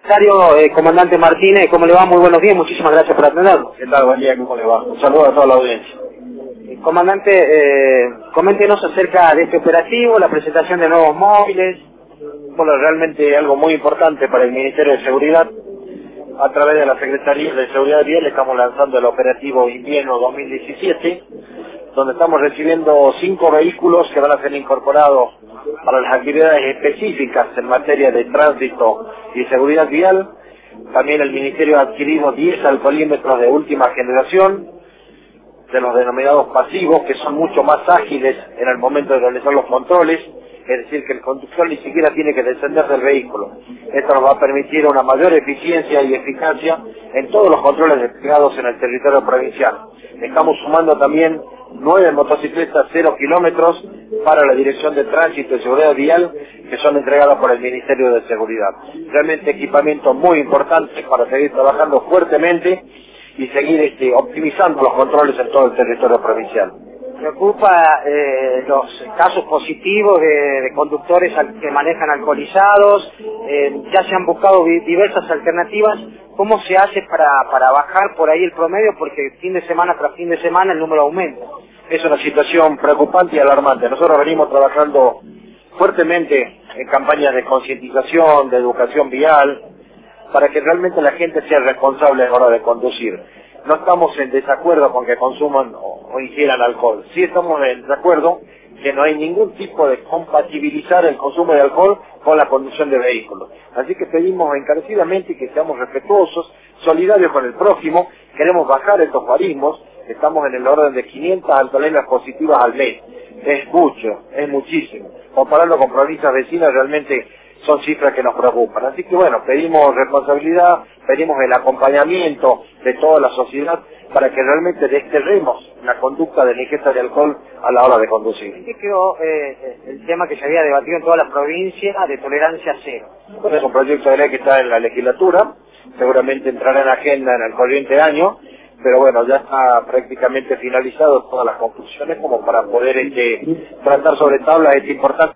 Comandante Martínez, ¿cómo le va? Muy buenos días, muchísimas gracias por atendernos. ¿Qué tal? Buen día, ¿cómo le va? Un saludo a toda la audiencia. Comandante, coméntenos acerca de este operativo, la presentación de nuevos móviles. Bueno, realmente algo muy importante para el Ministerio de Seguridad. A través de la Secretaría de Seguridad Vial estamos lanzando el operativo invierno 2017, donde estamos recibiendo 5 vehículos que van a ser incorporados para las actividades específicas en materia de tránsito y seguridad vial. También el Ministerio ha adquirido 10 alcoholímetros de última generación, de los denominados pasivos, que son mucho más ágiles en el momento de realizar los controles, es decir, que el conductor ni siquiera tiene que descender del vehículo. Esto nos va a permitir una mayor eficiencia y eficacia en todos los controles desplegados en el territorio provincial. Estamos sumando también 9 motocicletas 0 kilómetros para la Dirección de Tránsito y Seguridad Vial, que son entregadas por el Ministerio de Seguridad. Realmente equipamiento muy importante para seguir trabajando fuertemente y seguir optimizando los controles en todo el territorio provincial. Preocupa los casos positivos de conductores que manejan alcoholizados. Ya se han buscado diversas alternativas. ¿Cómo se hace para bajar por ahí el promedio? Porque fin de semana tras fin de semana el número aumenta. Es una situación preocupante y alarmante. Nosotros venimos trabajando fuertemente en campañas de concientización, de educación vial, para que realmente la gente sea responsable a la hora de conducir. No estamos en desacuerdo con que consuman o ingieran alcohol. Sí estamos en desacuerdo que no hay ningún tipo de compatibilizar el consumo de alcohol con la conducción de vehículos. Así que pedimos encarecidamente que seamos respetuosos, solidarios con el prójimo. Queremos bajar estos guarismos. Estamos en el orden de 500 alcoholemas positivas al mes. Es mucho, es muchísimo. Compararlo con provincias vecinas realmente son cifras que nos preocupan. Así que bueno, pedimos responsabilidad, pedimos el acompañamiento de toda la sociedad para que realmente desterremos la conducta de la ingesta de alcohol a la hora de conducir. ¿Qué quedó el tema que se había debatido en toda la provincia de tolerancia cero? Bueno, es un proyecto de ley que está en la legislatura, seguramente entrará en agenda en el corriente año, pero bueno, ya está prácticamente finalizado todas las conclusiones como para poder tratar sobre tabla este importante